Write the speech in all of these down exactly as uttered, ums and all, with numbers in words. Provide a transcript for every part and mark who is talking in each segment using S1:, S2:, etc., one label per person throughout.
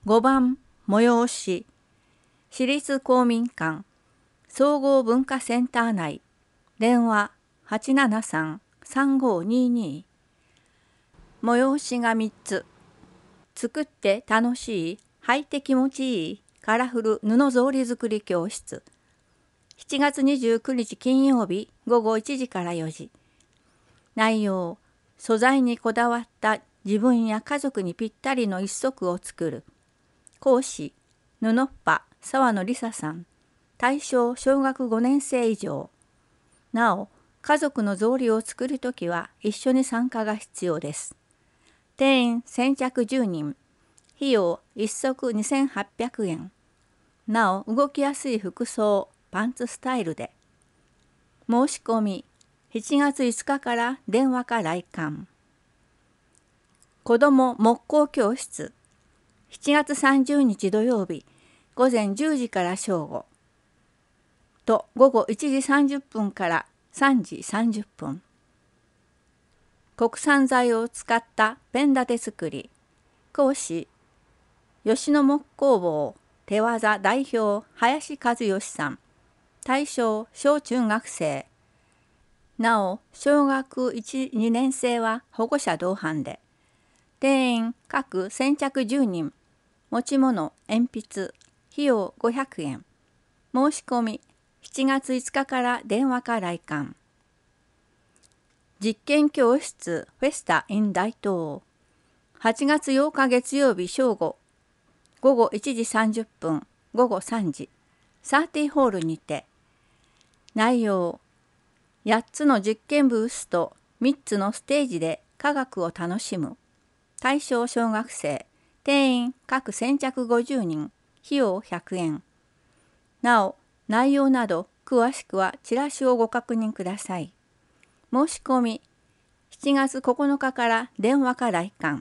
S1: ごばん催し市立公民館総合文化センター内電話 はちななさん さんごにに 催しがみっつ作って楽しい履いて気持ちいいカラフル布草履作り教室しちがつにじゅうくにち金曜日ごごいちじからよじ内容素材にこだわった自分や家族にぴったりの一足を作る講師布っぱ沢野梨沙さん対象小学ごねんせい以上なお家族の草履を作るときは一緒に参加が必要です定員先着じゅうにん費用一足にせんはっぴゃくえんなお動きやすい服装パンツスタイルで申し込みしちがついつかから電話か来館子ども木工教室しちがつさんじゅうにち土曜日午前じゅうじから正午と午後いちじさんじゅっぷんからさんじさんじゅっぷん国産材を使ったペン立て作り講師吉野木工房手技代表林和義さん対象小中学生なお小学いち、にねんせいは保護者同伴で定員各先着じゅうにん持ち物鉛筆費用ごひゃくえん申し込みしちがついつかから電話か来館実験教室フェスタ in 大東はちがつようか月曜日正午ごごいちじさんじゅっぷんごごさんじサーティホールにて内容やっつの実験ブースとみっつのステージで科学を楽しむ対象小学生定員各先着ごじゅうにん費用ひゃくえんなお内容など詳しくはチラシをご確認ください申し込みしちがつここのかから電話か来館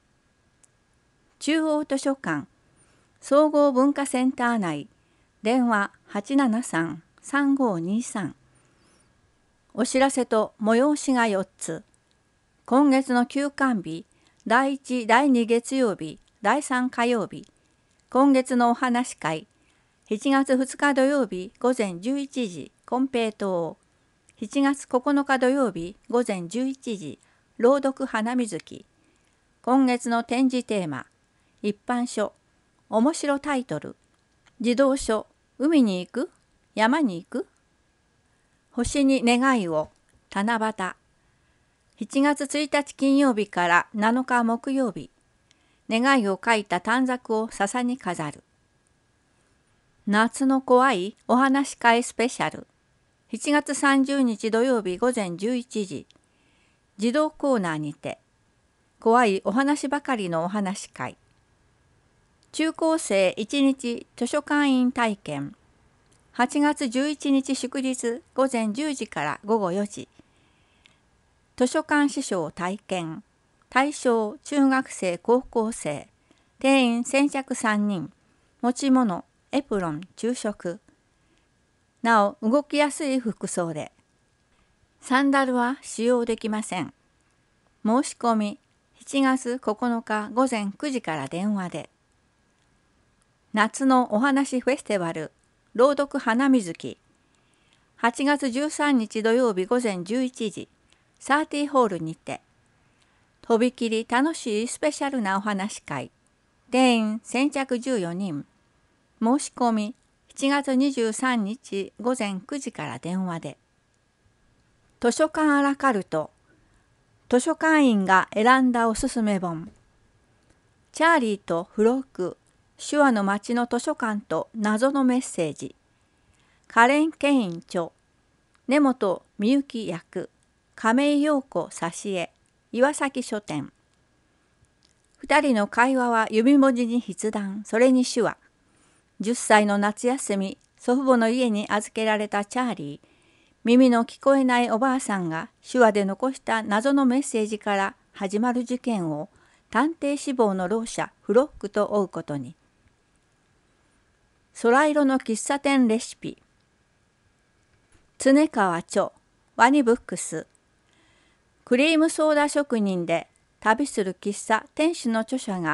S1: 中央図書館総合文化センター内電話 はちななさん さんごにさん お知らせと催しがよっつ今月の休館日だいいちだいに月曜日だいさん火曜日今月のお話会しちがつふつか土曜日午前じゅういちじ金平糖しちがつここのか土曜日午前じゅういちじ朗読花水木今月の展示テーマ一般書面白タイトル児童書海に行く山に行く星に願いを七夕しちがつついたち金曜日からなのか木曜日願いを書いた短冊を笹に飾る夏の怖いお話会スペシャルしちがつさんじゅうにち土曜日午前じゅういちじ児童コーナーにて怖いお話ばかりのお話会中高生いちにち図書館員体験はちがつじゅういちにち祝日午前じゅうじからごごよじ図書館司書体験対象中学生高校生定員先着さんにん持ち物エプロン昼食なお動きやすい服装でサンダルは使用できません申し込みしちがつここのか午前くじから電話で夏のお話フェスティバル朗読花水木はちがつじゅうさんにち土曜日午前じゅういちじサーティホールにてとびきり楽しいスペシャルなお話会定員先着じゅうよにん申し込みしちがつにじゅうさんにち午前くじから電話で図書館アラカルト図書館員が選んだおすすめ本チャーリーとフローク手話の街の図書館と謎のメッセージカレン・ケイン著根本美幸役亀井陽子挿絵岩崎書店二人の会話は指文字に筆談それに手話じゅっさいの夏休み祖父母の家に預けられたチャーリー耳の聞こえないおばあさんが手話で残した謎のメッセージから始まる事件を探偵志望のろう者フロックと追うことに空色の喫茶店レシピ常川著ワニブックスクリームソーダ職人で旅する喫茶店主の著者が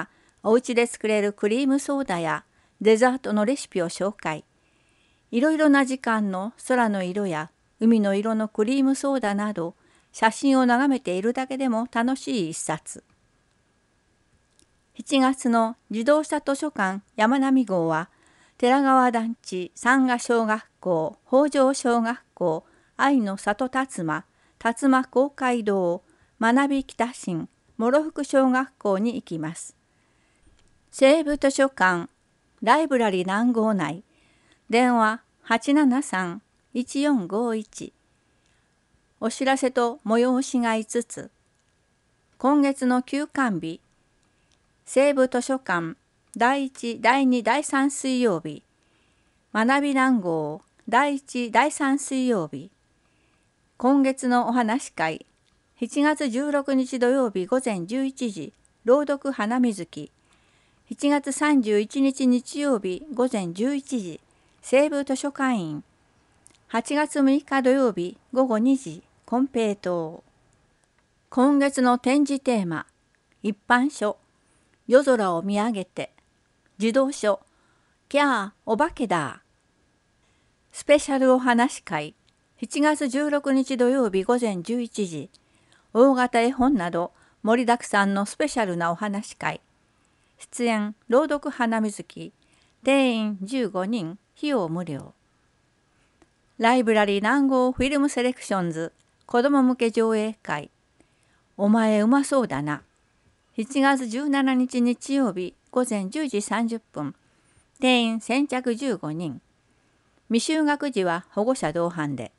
S1: お家で作れるクリームソーダやデザートのレシピを紹介。いろいろな時間の空の色や海の色のクリームソーダなど、写真を眺めているだけでも楽しい一冊。しちがつの自動車図書館山並号は、寺川団地山賀小学校、北条小学校、愛の里辰馬、辰馬公会堂、学び北新、諸福小学校に行きます。西部図書館、ライブラリ南号内、電話はちななさんいちよんごいち。お知らせと催しがいつつ。今月の休館日、西部図書館だいいち、だいに、だいさん水曜日、学び南号だいいち、だいさん水曜日。今月のお話会、しちがつじゅうろくにち土曜日午前じゅういちじ、朗読花水木。しちがつさんじゅういちにち日曜日午前じゅういちじ、西部図書館員。はちがつむいか土曜日午後にじ、金平糖。今月の展示テーマ、一般書、夜空を見上げて、児童書、キャー、お化けだ。スペシャルお話会、しちがつじゅうろくにち土曜日午前じゅういちじ、大型絵本など盛りだくさんのスペシャルなお話会。出演、朗読花水木、定員じゅうごにん、費用無料。ライブラリー南号フィルムセレクションズ子ども向け上映会。お前うまそうだな。しちがつじゅうしちにち日曜日午前じゅうじさんじゅっぷん。定員先着じゅうごにん。未就学児は保護者同伴で。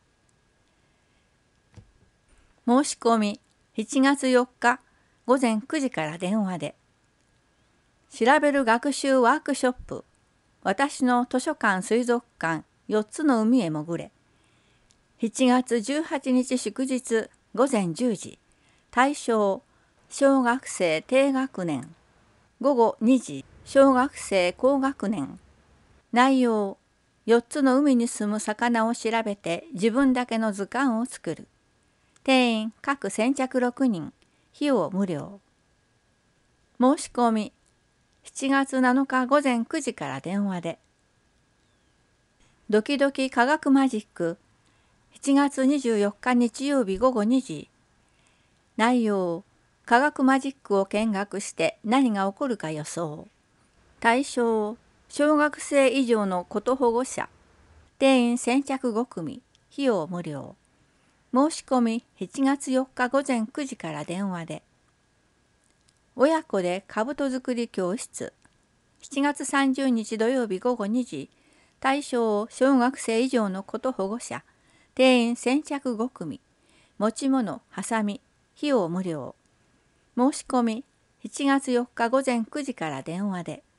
S1: 申し込みしちがつよっか午前くじから電話で。調べる学習ワークショップ。私の図書館水族館よっつの海へ潜れ。しちがつじゅうはちにち祝日午前じゅうじ。対象小学生低学年。午後にじ小学生高学年。内容よっつの海に住む魚を調べて自分だけの図鑑を作る。定員各先着ろくにん。費用無料。申し込みしちがつなのか午前くじから電話で。ドキドキ科学マジックしちがつにじゅうよっか日曜日午後にじ。内容科学マジックを見学して何が起こるか予想。対象小学生以上のこと保護者。定員先着ごくみ。費用無料。申し込みしちがつよっか午前くじから電話で。親子で兜作り教室。しちがつさんじゅうにち土曜日午後にじ。対象小学生以上のこと保護者。定員先着ごくみ。持ち物、はさみ。費用無料。申し込みしちがつよっか午前くじから電話で。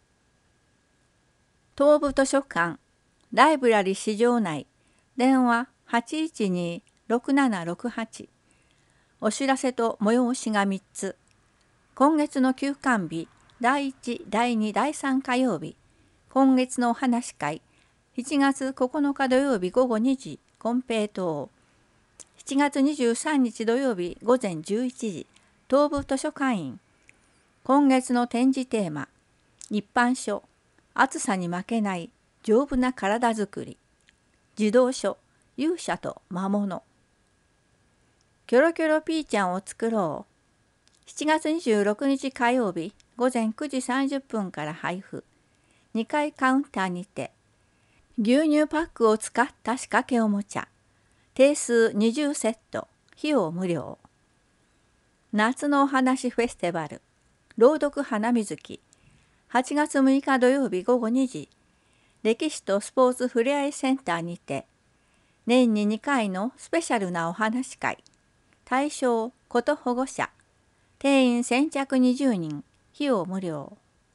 S1: 東部図書館ライブラリ市場内。電話はちいちに ろくななろくはち。お知らせと催しがみっつ。今月の休館日だいいち、だいに、だいさん火曜日。今月のお話会しちがつここのか土曜日午後にじ金平糖。しちがつにじゅうさんにち土曜日午前じゅういちじ東部図書館員。今月の展示テーマ一般書暑さに負けない丈夫な体づくり。児童書勇者と魔物。キョロキョロピーちゃんを作ろう。しちがつにじゅうろくにち火曜日午前くじさんじゅっぷんから配布。にかいカウンターにて。牛乳パックを使った仕掛けおもちゃ。定数にじゅうセット。費用無料。夏のお話フェスティバル。朗読花水木。はちがつむいか土曜日午後にじ。歴史とスポーツふれあいセンターにて。年ににかいのスペシャルなお話会。対象こと保護者。定員先着にじゅうにん。費用無料。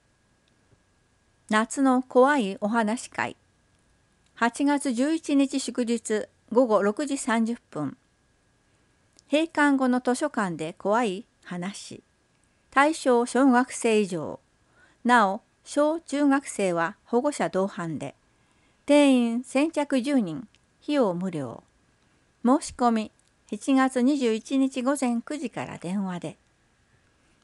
S1: 夏の怖いお話会。はちがつじゅういちにち祝日午後ろくじさんじゅっぷん。閉館後の図書館で怖い話。対象小学生以上。なお、小中学生は保護者同伴で。定員先着じゅうにん。費用無料。申し込みしちがつにじゅういちにち午前くじから電話で。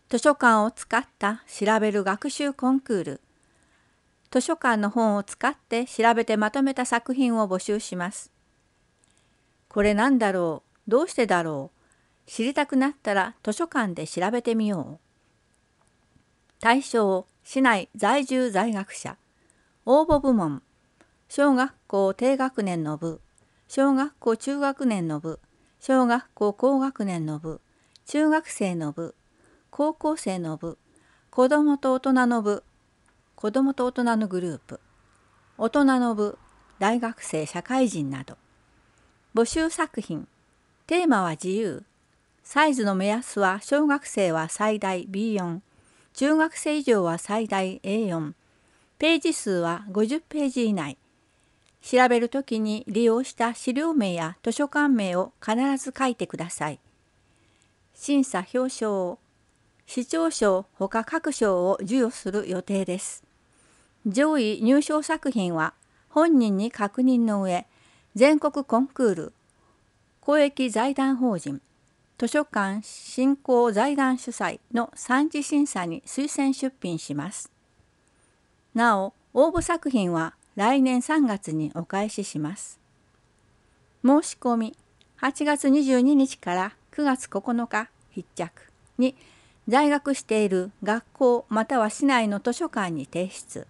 S1: 図書館を使った調べる学習コンクール。図書館の本を使って調べてまとめた作品を募集します。これなんだろう、どうしてだろう、知りたくなったら図書館で調べてみよう。対象、市内在住在学者。応募部門、小学校低学年の部、小学校中学年の部、小学校高学年の部、中学生の部、高校生の部、子どもと大人の部、子どもと大人のグループ、大人の部、大学生社会人など。募集作品、テーマは自由。サイズの目安は小学生は最大 ビーよん、中学生以上は最大 エーよん、ページ数はごじゅっページ以内。調べるときに利用した資料名や図書館名を必ず書いてください。審査表彰、市長賞ほか各賞を授与する予定です。上位入賞作品は本人に確認の上、全国コンクール、公益財団法人、図書館振興財団主催の三次審査に推薦出品します。なお、応募作品は来年さんがつにお返しします。申し込み、はちがつにじゅうににちからくがつここのか必着に在学している学校または市内の図書館に提出。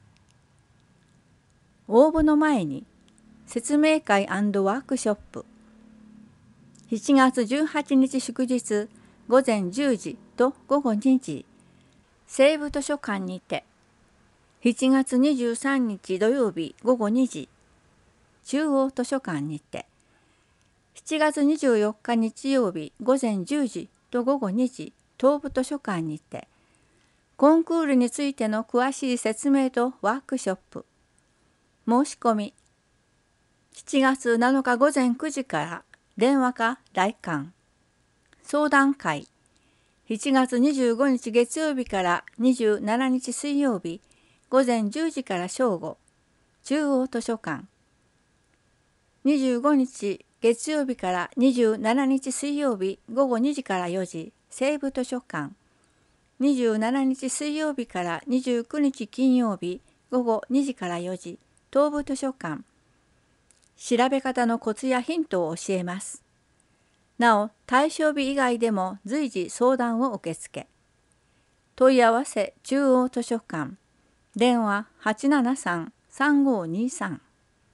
S1: 応募の前に説明会&ワークショップ。しちがつじゅうはちにち祝日ごぜんじゅうじとごごにじ、西部図書館にて。しちがつにじゅうさんにち土曜日ごごにじ、中央図書館にて。しちがつにじゅうよっか日曜日ごぜんじゅうじとごごにじ、東部図書館にて。コンクールについての詳しい説明とワークショップ。申し込み、しちがつなのかごぜんくじから電話か来館。相談会、しちがつにじゅうごにち月曜日からにじゅうしちにち水曜日、ごぜんじゅうじから正午、中央図書館。にじゅうごにち月曜日からにじゅうしちにち水曜日、ごごにじからよじ、西部図書館。にじゅうしちにち水曜日からにじゅうくにち金曜日、ごごにじからよじ、東部図書館。調べ方のコツやヒントを教えます。なお、対象日以外でも随時相談を受け付け。問い合わせ中央図書館。電話 はちななさん さんごにさん。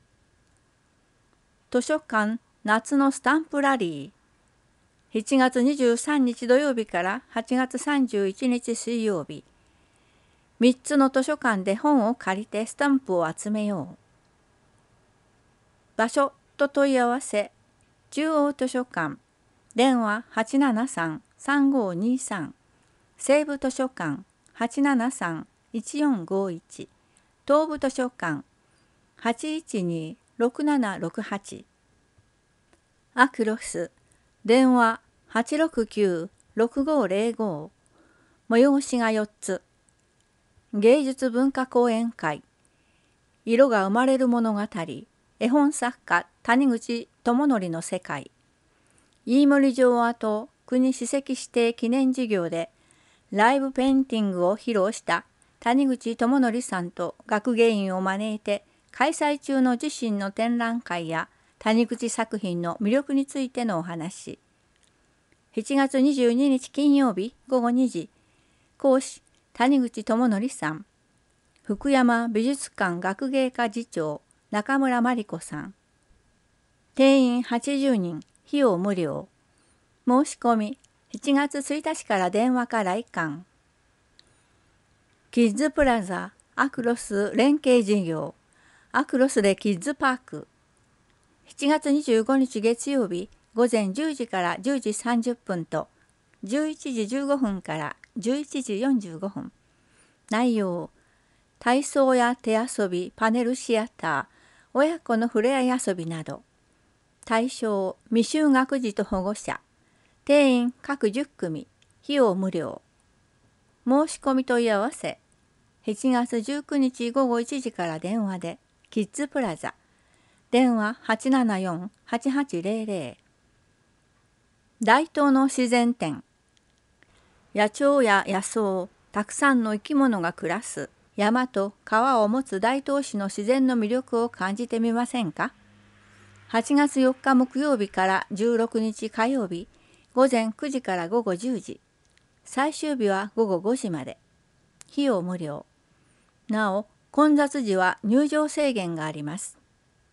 S1: 図書館夏のスタンプラリー。しちがつにじゅうさんにち土曜日からはちがつさんじゅういちにち水曜日。みっつの図書館で本を借りてスタンプを集めよう。場所と問い合わせ中央図書館。電話 はちななさん さんごにさん。西部図書館 はちななさん いちよんごいち。東部図書館 はちいちに ろくななろくはち。アクロス。電話 はちろくきゅう ろくごぜろご。催しがよっつ。芸術文化講演会。色が生まれる物語。絵本作家谷口智則の世界。飯森城跡国史跡指定記念事業でライブペインティングを披露した谷口智則さんと学芸員を招いて開催中の自身の展覧会や谷口作品の魅力についてのお話。しちがつにじゅうににち金曜日ごごにじ。講師谷口智則さん。福山美術館学芸課次長中村真理子さん。定員はちじゅうにん、費用無料。申し込み、しちがつついたちから電話か来館。キッズプラザ、アクロス連携事業、アクロスでキッズパーク。しちがつにじゅうごにち月曜日、ごぜんじゅうじからじゅうじさんじゅっぷんと、じゅういちじじゅうごふんからじゅういちじよんじゅうごふん。内容、体操や手遊び、パネルシアター、親子のふれあい遊びなど。対象、未就学児と保護者。定員各じゅっくみ、費用無料。申し込み問い合わせ。しちがつじゅうくにちごごいちじから電話で、キッズプラザ。電話 はちななよん はちはちぜろぜろ。大東の自然展。 野鳥や野草、たくさんの生き物が暮らす山と川を持つ大東市の自然の魅力を感じてみませんか。はちがつよっか木曜日からじゅうろくにち火曜日、午前くじから午後じゅうじ、最終日は午後ごじまで。費用無料。なお、混雑時は入場制限があります。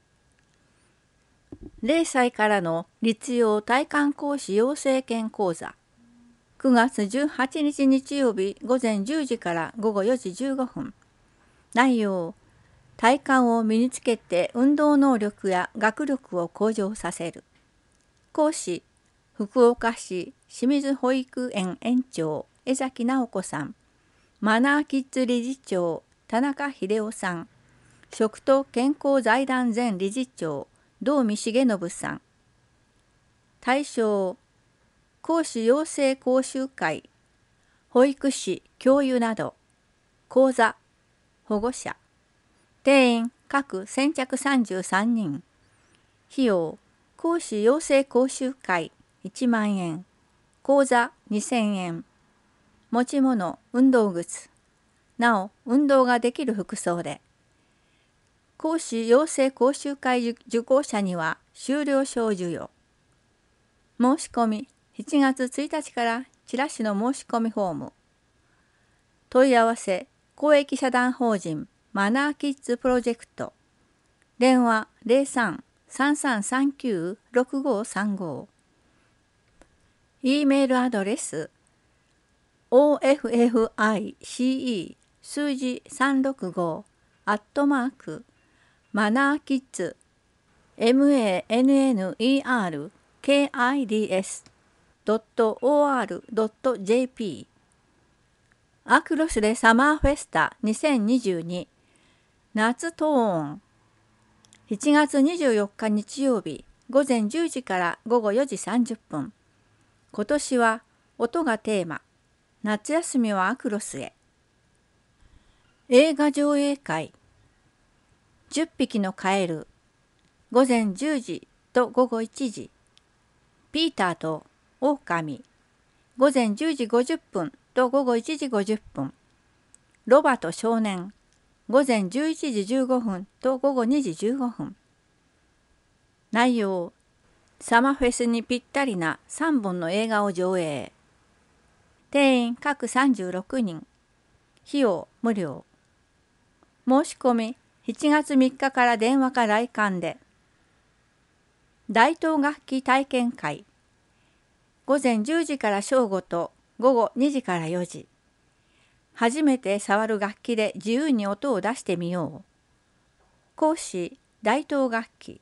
S1: れいさいからの立用体幹講師養成研講座。くがつじゅうはちにち日曜日午前じゅうじから午後よじじゅうごふん。内容、体幹を身につけて運動能力や学力を向上させる。講師、福岡市清水保育園園長江崎直子さん。マナーキッズ理事長田中秀夫さん。食と健康財団前理事長道見重信さん。対象、講師養成講習会、保育士、教諭など、講座、保護者、定員各先着さんじゅうさんにん。費用、講師養成講習会いちまんえん、講座にせんえん。持ち物、運動靴。なお、運動ができる服装で。講師養成講習会受講者には修了証授与。申し込み、しちがつついたちからチラシの申し込みフォーム。問い合わせ、公益社団法人マナーキッズプロジェクト。電話 ゼロさん さんさんさんきゅう ろくごさんご。E メールアドレス オーエフエフアイシーイー 数字さんろくごアットマークマナーキッズ マナーキッズ ドット オーアール ドット ジェーピー。 アクロスでサマーフェスタにせんにじゅうに夏トーン。しちがつにじゅうよっか日曜日午前じゅうじから午後よじさんじゅっぷん。今年は音がテーマ。夏休みはアクロスへ。映画上映会。じゅっぴきのカエル。午前じゅうじと午後いちじ。ピーターとオオカミ。午前じゅうじごじゅっぷんと午後いちじごじゅっぷん。ロバと少年。午前じゅういちじじゅうごふんと午後にじじゅうごふん。内容、サマフェスにぴったりなさんぼんの映画を上映。定員各さんじゅうろくにん。費用無料。申し込みしちがつみっかから電話か来館で。大東楽器体験会。午前じゅうじから正午と午後にじからよじ。初めて触る楽器で自由に音を出してみよう。講師、大東楽器。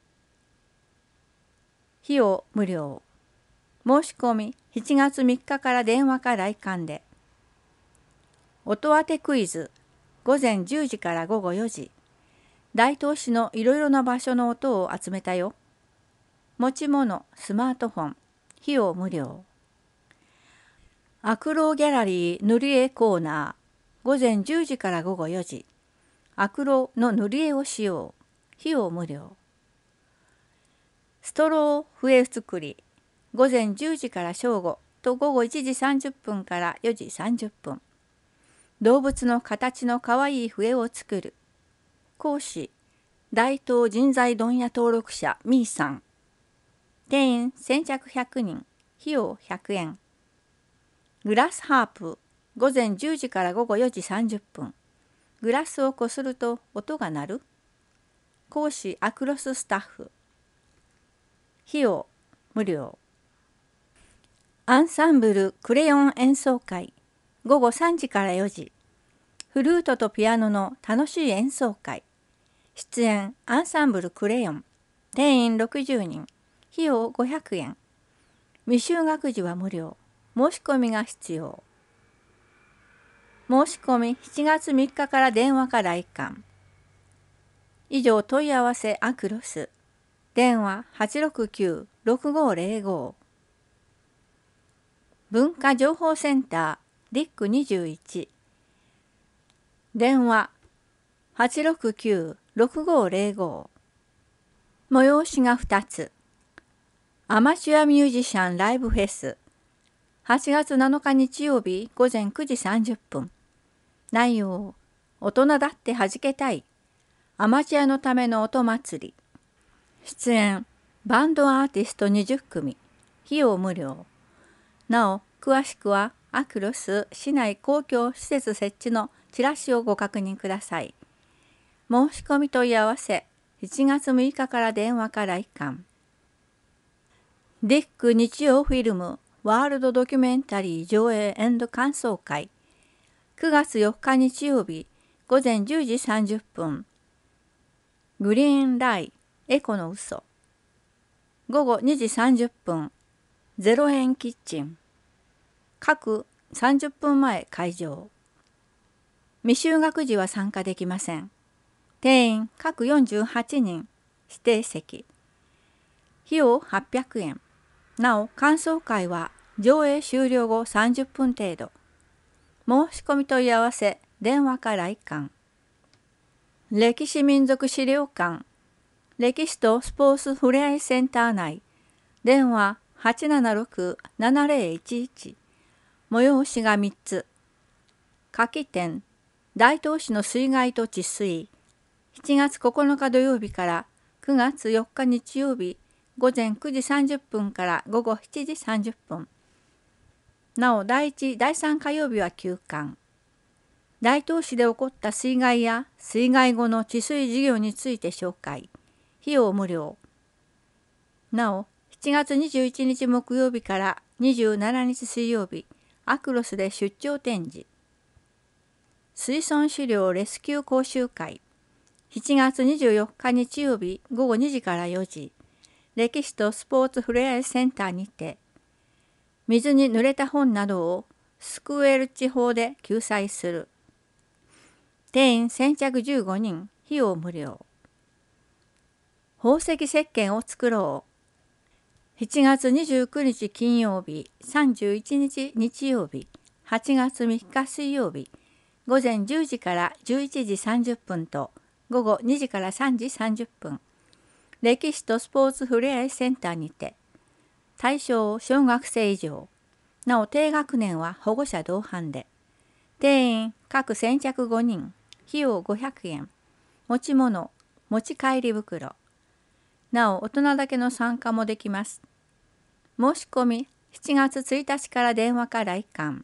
S1: 費用無料。申し込みしちがつみっかから電話か来館で。音当てクイズ。午前じゅうじから午後よじ。大東市のいろいろな場所の音を集めたよ。持ち物、スマートフォン。費用無料。アクローギャラリー塗り絵コーナー。午前じゅうじから午後よじ。アクロの塗り絵をしよう。費用無料。ストロー笛作り。午前じゅうじから正午と午後いちじさんじゅっぷんからよじさんじゅっぷん。動物の形のかわいい笛を作る。講師、大東人材問屋登録者ミーさん。定員先着ひゃくにん。費用ひゃくえん。グラスハープ。午前じゅうじから午後よじさんじゅっぷん。グラスをこすると音が鳴る。講師アクロススタッフ。費用無料。アンサンブルクレヨン演奏会。午後さんじからよじ。フルートとピアノの楽しい演奏会。出演アンサンブルクレヨン。定員ろくじゅうにん。費用ごひゃくえん。未就学児は無料。申し込みが必要。申し込みしちがつみっかから電話か来館。以上問い合わせアクロス。電話 はちろくきゅう ろくごゼロご。文化情報センターディックにじゅういち。電話 はちろくきゅう ろくごゼロご。催しがふたつ。アマチュアミュージシャンライブフェス。 はちがつなのか日曜日午前くじさんじゅっぷん。内容、大人だってはじけたい。アマチュアのための音祭り。出演、バンドアーティストにじゅっくみ。費用無料。なお、詳しくはアクロス市内公共施設設置のチラシをご確認ください。申し込み問い合わせ、しちがつむいかから電話から来館。ディック日曜フィルムワールドドキュメンタリー上映感想会。くがつよっか日曜日午前じゅうじさんじゅっぷん。グリーンライエコの嘘。ごごにじさんじゅっぷん。ゼロえんキッチン。各さんじゅっぷんまえ開場。未就学児は参加できません。定員各よんじゅうはちにん。指定席。費用はっぴゃくえん。なお、感想会は上映終了後さんじゅっぷん程度。申し込み問い合わせ、電話か来館。歴史民族資料館、歴史とスポーツふれあいセンター内、電話はちななろくななぜろいちいち、催しがみっつ。夏季展、大東市の水害と治水、しちがつここのか土曜日からくがつよっか日曜日、午前くじさんじゅっぷんから午後しちじさんじゅっぷん。なお、だいいち、だいさん火曜日は休館。大東市で起こった水害や水害後の治水事業について紹介。費用無料。なお、しちがつにじゅういちにち木曜日からにじゅうしちにち水曜日、アクロスで出張展示。水村資料レスキュー講習会。しちがつにじゅうよっか日曜日ごごにじからよじ、歴史とスポーツふれあいセンターにて、水に濡れた本などをスクエル地方で救済する。定員先着じゅうごにん、費用無料。宝石石鹸を作ろう。しちがつにじゅうくにち金曜日、さんじゅういちにち日曜日、はちがつみっか水曜日、午前じゅうじからじゅういちじさんじゅっぷんとごごにじからさんじさんじゅっぷん、歴史とスポーツふれあいセンターにて、対象小学生以上、なお低学年は保護者同伴で、定員各先着ごにん、費用ごひゃくえん、持ち物、持ち帰り袋。なお大人だけの参加もできます。申し込みしちがつついたちから電話か来館。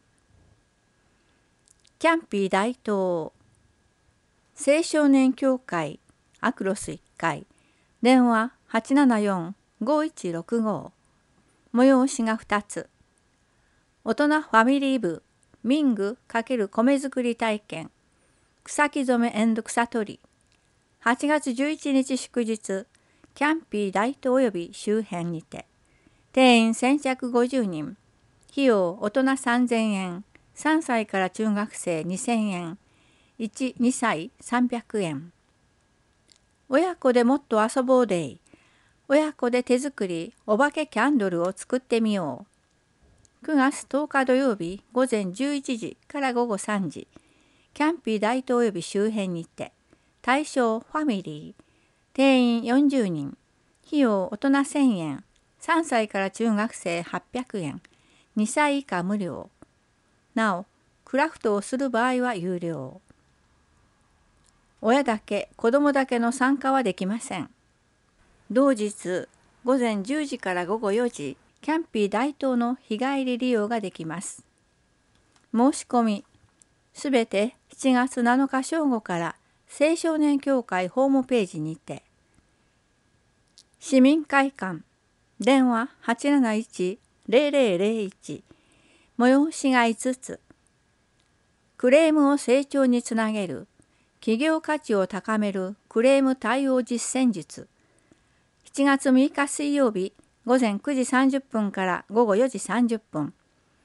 S1: キャンピー大東青少年協会アクロスいっかい、電話はちななよんごいちろくご。催しがふたつ。大人ファミリー部民具×米作り体験、草木染め草取り。はちがつじゅういちにち祝日、キャンピー大東及び周辺にて、定員先着ごじゅうにん、費用大人さんぜんえん、さんさいから中学生にせんえん、いち、にさいさんびゃくえん。親子でもっと遊ぼうデイ、親子で手作りお化けキャンドルを作ってみよう。くがつとおか土曜日午前じゅういちじからごごさんじ、キャンピー大東及び周辺にて、対象ファミリー、定員よんじゅうにん、費用大人せんえん、さんさいから中学生はっぴゃくえん、にさい以下無料。なお、クラフトをする場合は有料。親だけ、子供だけの参加はできません。同日、午前じゅうじからごごよじ、キャンピー大東の日帰り利用ができます。申し込み、すべてしちがつなのか正午から青少年協会ホームページにて。市民会館、電話はちなないちぜろぜろぜろいち、催しがいつつ。クレームを成長につなげる、企業価値を高めるクレーム対応実践術。しちがつむいか水曜日、午前くじさんじゅっぷんからごごよじさんじゅっぷん。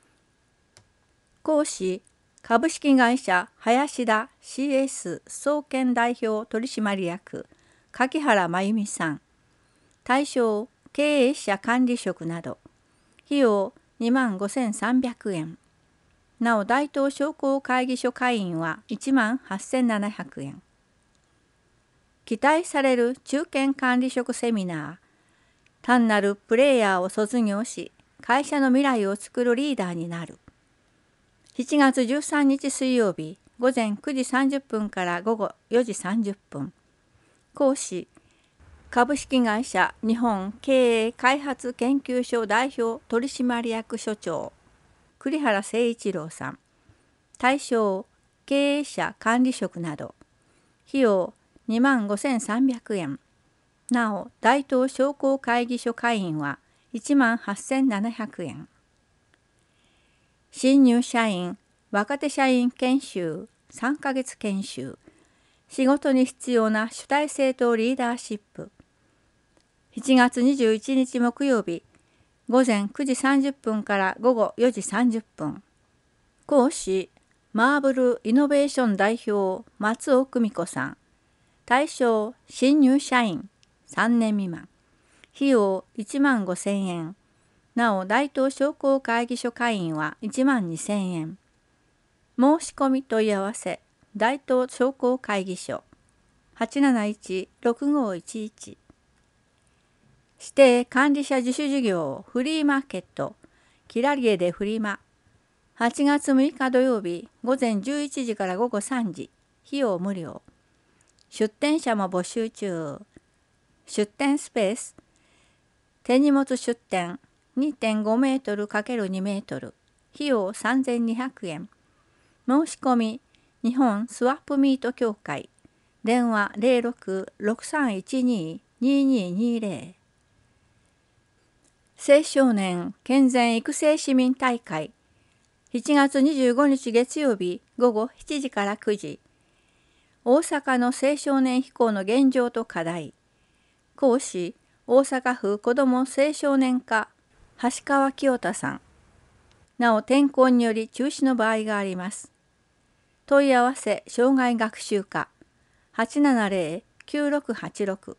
S1: 講師、株式会社林田 シーエス 総研代表取締役、柿原真由美さん。対象、経営者管理職など。費用にまんごせんさんびゃくえん。なお大東商工会議所会員はいちまんはっせんななひゃくえん。期待される中堅管理職セミナー。単なるプレイヤーを卒業し、 会社の未来を作るリーダーになる。しちがつじゅうさんにち水曜日、ごぜんくじさんじゅっぷんからごごよじさんじゅっぷん。講師、株式会社日本経営開発研究所代表取締役所長、栗原誠一郎さん。対象、経営者管理職など。費用、にまんごせんさんびゃくえん。なお、大東商工会議所会員はいちまんはっせんななひゃくえん。新入社員、若手社員研修、さんかげつ研修。仕事に必要な主体性とリーダーシップ。しちがつにじゅういちにち木曜日、ごぜんくじさんじゅっぷんからごごよじさんじゅっぷん。講師、マーブルイノベーション代表、松尾久美子さん。対象、新入社員、さんねん未満。費用、いちまんごせんえん。なお、大東商工会議所会員はいちまんにせんえん。申し込み問い合わせ、大東商工会議所、はちなないちろくごいちいち。指定管理者自主事業フリーマーケット、キラリエでフリマ。はちがつむいか土曜日、ごぜんじゅういちじからごごさんじ、費用無料。出店者も募集中。出店スペース、手荷物出店 にてんごメートルかけるにメートル、費用さんぜんにひゃくえん。申し込み、日本スワップミート協会、電話 ゼロろく ろくさんいちに にににゼロ。青少年健全育成市民大会、しちがつにじゅうごにち月曜日ごごしちじからくじ。大阪の青少年飛行の現状と課題。講師、大阪府子ども青少年課、橋川清太さん。なお、天候により中止の場合があります。問い合わせ、障害学習課、はちななゼロ きゅうろくはちろく。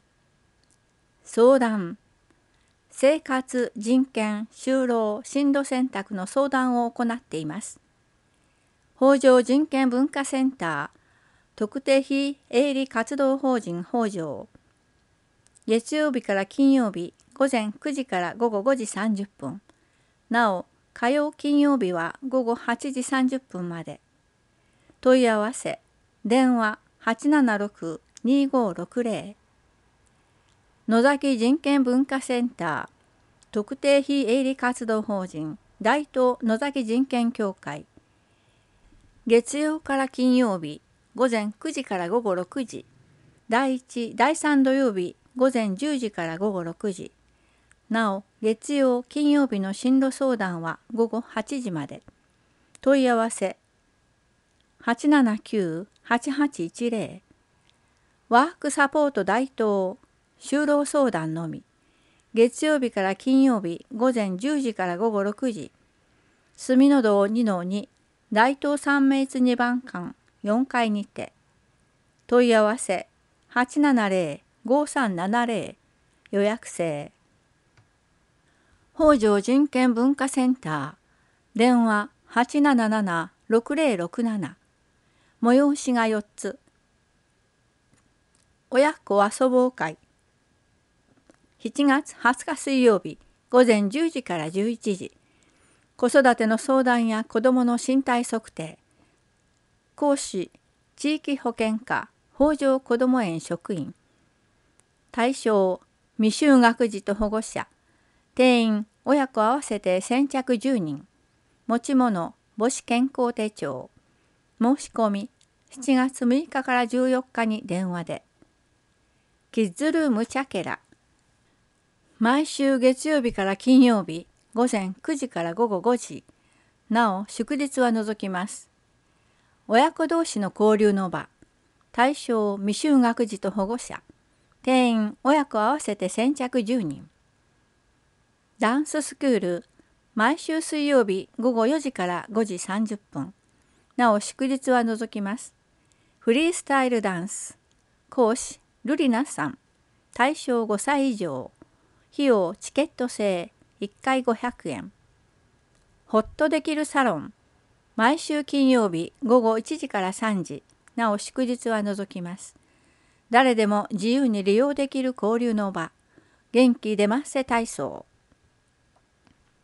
S1: 相談、生活、人権、就労、進路選択の相談を行っています。北条人権文化センター、特定非営利活動法人北条。月曜日から金曜日、ごぜんくじからごごごじさんじゅっぷん。なお、火曜金曜日はごごはちじさんじゅっぷんまで。問い合わせ、電話 はちななろく にごろくゼロ。野崎人権文化センター、特定非営利活動法人大東野崎人権協会。月曜から金曜日、ごぜんくじからごごろくじ。だいいち、だいさん土曜日、ごぜんじゅうじからごごろくじ。なお、月曜、金曜日の進路相談はごごはちじまで。問い合わせ、はちななきゅう はちはちいちゼロ。ワークサポート大東、就労相談のみ。月曜日から金曜日、ごぜんじゅうじからごごろくじ。住の堂 にのに、大東三名津にばん館よんかいにて。問い合わせ、はちななゼロ ごさんななゼロ。予約制。北条人権文化センター、電話 はちなななな ろくゼロろくなな。催しがよっつ。親子遊ぼう会。しちがつはつか水曜日、ごぜんじゅうじからじゅういちじ。子育ての相談や子どもの身体測定。講師、地域保健課、北条こども園職員。対象、未就学児と保護者。定員、親子合わせて先着じゅうにん。持ち物、母子健康手帳。申し込み、しちがつむいかからじゅうよっかに電話で。キッズルームチャケラ。毎週月曜日から金曜日、ごぜんくじからごごごじ。なお、祝日は除きます。親子同士の交流の場。対象、未就学児と保護者。定員、親子合わせて先着じゅうにん。ダンススクール、毎週水曜日ごごよじからごじさんじゅっぷん。なお、祝日は除きます。フリースタイルダンス。講師、ルリナさん。対象ごさい以上。費用チケット制、いっかいごひゃくえん。ホッとできるサロン。毎週金曜日ごごいちじからさんじ。なお祝日は除きます。誰でも自由に利用できる交流の場。元気出まっせ体操。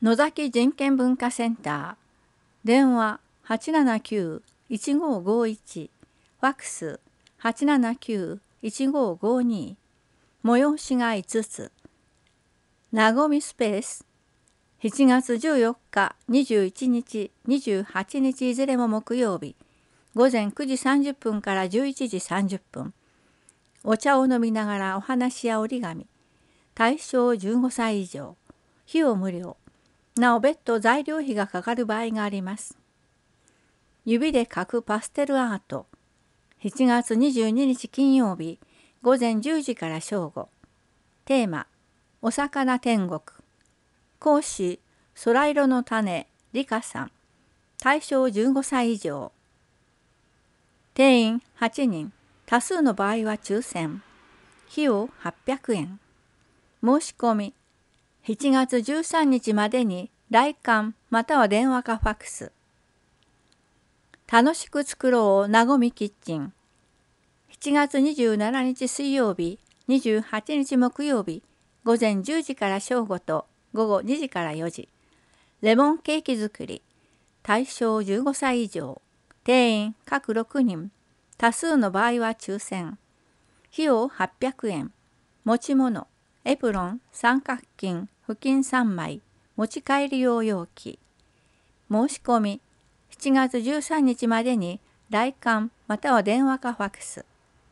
S1: 野崎人権文化センター、電話はちななきゅういちごごいち、ファックスはちななきゅういちごごに、催しがいつつ、なごみスペース、しちがつじゅうよっか、にじゅういちにち、にじゅうはちにちいずれも木曜日、ごぜんくじさんじゅっぷんからじゅういちじさんじゅっぷん、お茶を飲みながらお話や折り紙、対象じゅうごさい以上、費用無料、なお別途材料費がかかる場合があります。指で描くパステルアート、しちがつにじゅうににち金曜日、ごぜんじゅうじから正午、テーマ、お魚天国、講師、空色の種、理香さん、対象じゅうごさい以上、定員はちにん、多数の場合は抽選、費用はっぴゃくえん、申し込み、しちがつじゅうさんにちまでに来館または電話かファックス。楽しく作ろうなごみキッチン。しちがつにじゅうしちにち水曜日、にじゅうはちにち木曜日、ごぜんじゅうじから正午とごごにじからよじ。レモンケーキ作り。対象じゅうごさい以上。定員各ろくにん。多数の場合は抽選。費用はっぴゃくえん。持ち物。エプロン、三角巾、布巾さんまい、持ち帰り用容器。申し込み、しちがつじゅうさんにちまでに来館または電話かファックス。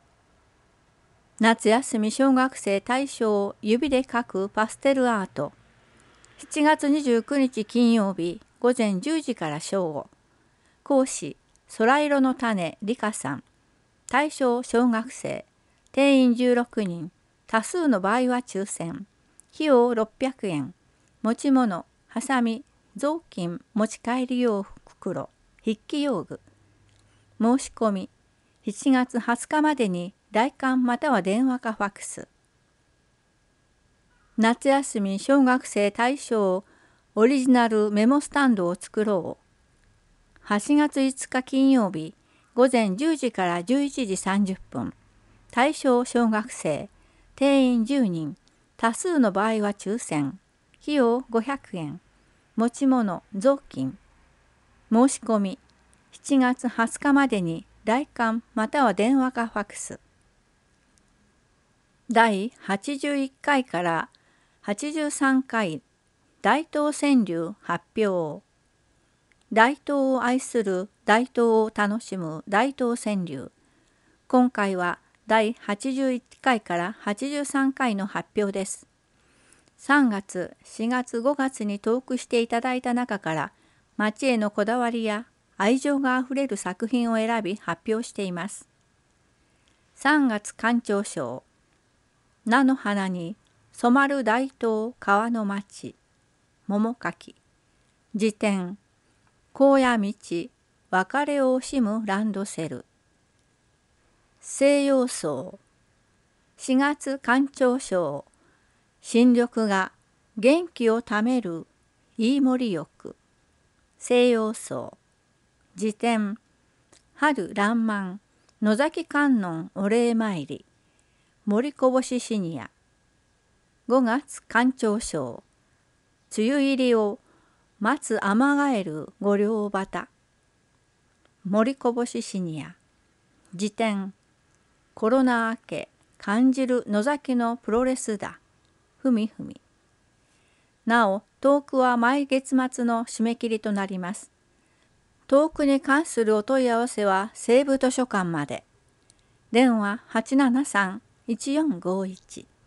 S1: 夏休み小学生対象指で描くパステルアート。しちがつにじゅうくにち金曜日、ごぜんじゅうじから正午。講師、空色の種、理香さん。対象小学生。定員じゅうろくにん。多数の場合は抽選。費用ろっぴゃくえん。持ち物、はさみ、雑巾、持ち帰り用袋、筆記用具。申し込み、しちがつはつかまでに来館または電話かファックス。夏休み小学生対象オリジナルメモスタンドを作ろう。はちがついつか金曜日、ごぜんじゅうじからじゅういちじさんじゅっぷん。対象小学生。定員じゅうにん、多数の場合は抽選、費用ごひゃくえん、持ち物、雑巾。申し込み、しちがつはつかまでに来館または電話かファックス。だいはちじゅういっかいからはちじゅうさんかい大東川柳発表。大東を愛する大東を楽しむ大東川柳。今回はだいはちじゅういっかいからはちじゅうさんかいの発表です。さんがつ、しがつ、ごがつにトークしていただいた中から町へのこだわりや愛情があふれる作品を選び発表しています。さんがつ館長賞。菜の花に染まる大東川の町。桃柿。辞典。荒野道、別れを惜しむランドセル。西洋草。しがつ館長賞。新緑が元気をためる飯盛浴。西洋草。辞典。春爛漫、野崎観音お礼参り。森こぼしシニア。ごがつ館長賞。梅雨入りを待つアマガエル御両旗。森こぼしシニア。辞典。コロナ明け感じる野崎のプロレスだ。ふみふみ。なお、トークは毎月末の締め切りとなります。トークに関するお問い合わせは西部図書館まで。電話はちななさん いちよんごいち。